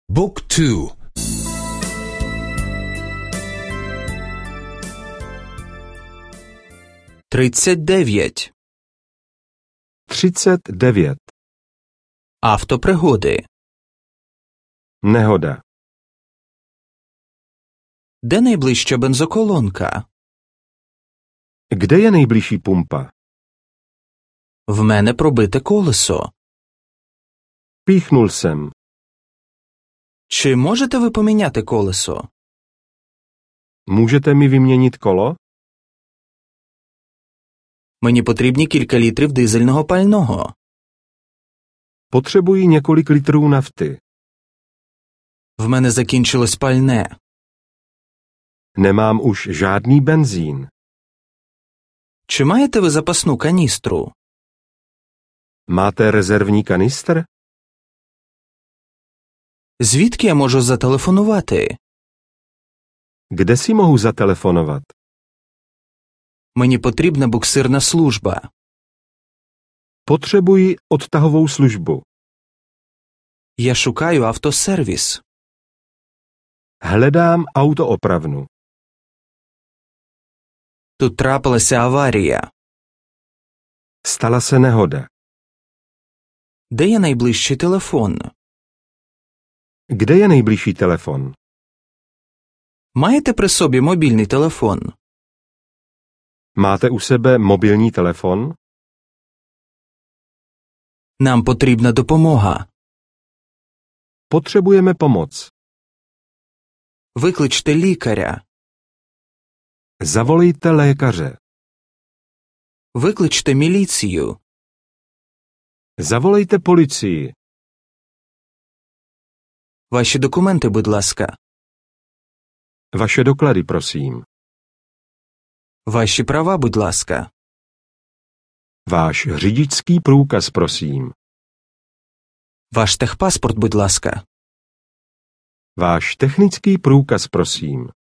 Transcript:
บุ๊กทู39 39. Автопригоди. Nehoda. Де найближча бензоколонка? Kde je nejbližší pumpa? В мене пробите колесо. Píchnul jsem. Чи можете ви поміняти колесо? Můžete mi vyměnit kolo? Мені потрібні кілька літрів дизельного пального. Potřebuji několik litrů nafty. В мене закінчилось пальне. Nemám už žádný benzín. Чи маєте ви запасну каністру? Máte rezervní kanistr? Звідки я можу зателефонувати? Kde si mohu zatelefonovat? Мені потрібна буксирна служба. Potřebuji odtahovou službu. Я шукаю автосервіс. Hledám autoopravnu. Тут трапилася аварія. Stala se nehoda. Де є найближчий телефон? Kde je nejbližší telefon? Маєте при собі мобільний телефон? Máte u sebe mobilní telefon? Нам потрібна допомога. Potřebujeme pomoc. Викличте лікаря. Zavolejte lékaře. Викличте міліцію. Zavolejte policii. Ваші документи, будь ласка. Vaše doklady, prosím. Ваші права, будь ласка. Váš řidičský průkaz, prosím. Ваш техпаспорт, будь ласка. Váš technický průkaz, prosím.